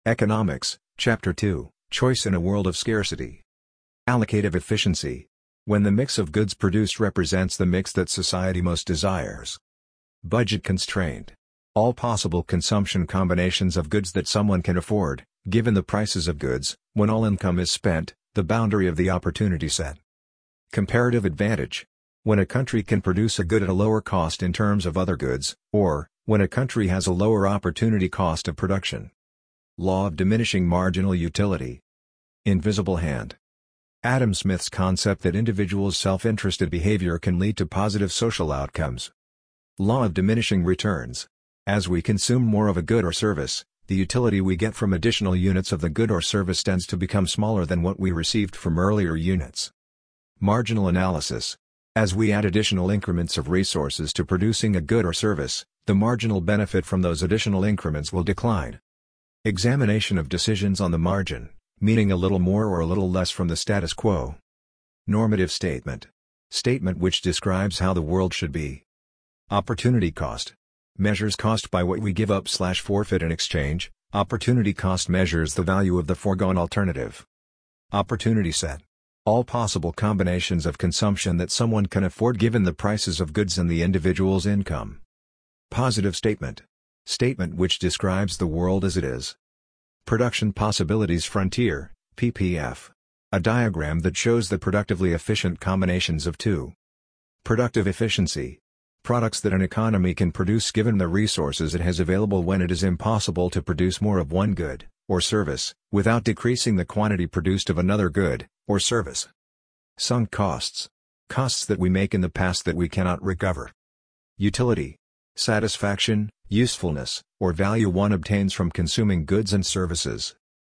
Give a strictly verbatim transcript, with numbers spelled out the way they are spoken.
Economics, Chapter two, Choice in a World of Scarcity. Allocative efficiency. When the mix of goods produced represents the mix that society most desires. Budget constraint. All possible consumption combinations of goods that someone can afford, given the prices of goods, when all income is spent, the boundary of the opportunity set. Comparative advantage. When a country can produce a good at a lower cost in terms of other goods, or, when a country has a lower opportunity cost of production. Law of diminishing marginal utility. Invisible hand. Adam Smith's concept that individuals' self-interested behavior can lead to positive social outcomes. Law of diminishing returns. As we consume more of a good or service, the utility we get from additional units of the good or service tends to become smaller than what we received from earlier units. Marginal analysis. As we add additional increments of resources to producing a good or service, the marginal benefit from those additional increments will decline. Examination of decisions on the margin, meaning a little more or a little less from the status quo. Normative statement. Statement which describes how the world should be. Opportunity cost. Measures cost by what we give up slash forfeit in exchange. Opportunity cost measures the value of the foregone alternative. Opportunity set. All possible combinations of consumption that someone can afford given the prices of goods and the individual's income. Positive statement. Statement which describes the world as it is. Production Possibilities Frontier, P P F. A diagram that shows the productively efficient combinations of two. Productive efficiency. Products that an economy can produce given the resources it has available when it is impossible to produce more of one good, or service, without decreasing the quantity produced of another good, or service. Sunk costs. Costs that we make in the past that we cannot recover. Utility. Satisfaction, usefulness, or value one obtains from consuming goods and services.